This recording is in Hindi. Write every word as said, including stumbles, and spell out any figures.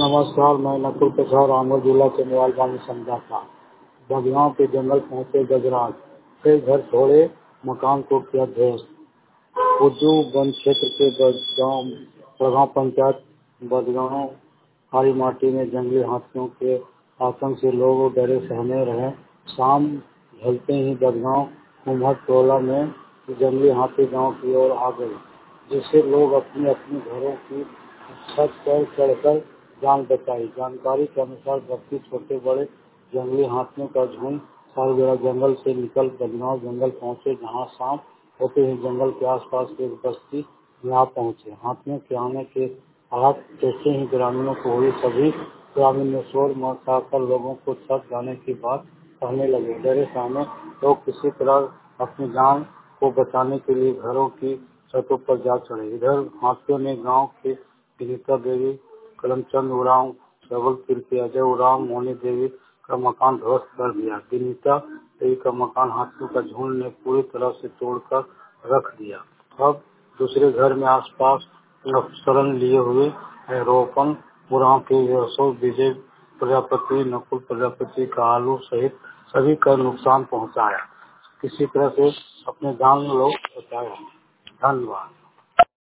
नमस्कार, मैं नकुल प्रसाद रामगढ़ जिला के मोबाइल वाणी समझा था। बदगांव के जंगल पहुंचे गजराज, कई घर छोड़े, मकान को किया ध्वस्त। उर्दू वन क्षेत्र के बदगांव बदगांव पंचायत बदगांव काली माटी में जंगली हाथियों के आतंक से लोग डरे सहमे रहे। शाम ढलते ही बदगांव कुम्हट टोला में जंगली हाथी गांव की ओर आ गए, जिससे लोग अपनी अपनी घरों की छत पर चढ़कर जान बचाई। जानकारी के अनुसार बत्तीस छोटे बड़े जंगली हाथियों का झुंड सालगढ़ जंगल से निकल बदगांव जंगल पहुंचे, जहां शाम होते ही जंगल के आसपास के एक बस्ती में आ पहुंचे। हाथियों के आने के हालात देखते ही ग्रामीणों को हुई। सभी ग्रामीण ने शोर मचाकर लोगों को छत जाने की बात कहने लगे। डरे सहमे लोग किसी तरह अपनी जान को बचाने के लिए घरों की छतों पर जा चढ़े। इधर हाथियों ने गांव के विनीता देवी, कलमचंद उरांव, सबलपुर के अजय उरांव, मोनी देवी का मकान ध्वस्त कर दिया। विनीता देवी का मकान हाथियों का झुंड ने पूरी तरह से तोड़कर रख दिया। अब दूसरे घर में आसपास शरण लिए हुए है। रोपन उरांव के यशोर, विजय प्रजापति, नकुल प्रजापति का आलू सहित सभी का नुकसान पहुंचाया। किसी तरह से अपने जान लोग बचाया। धन्यवाद।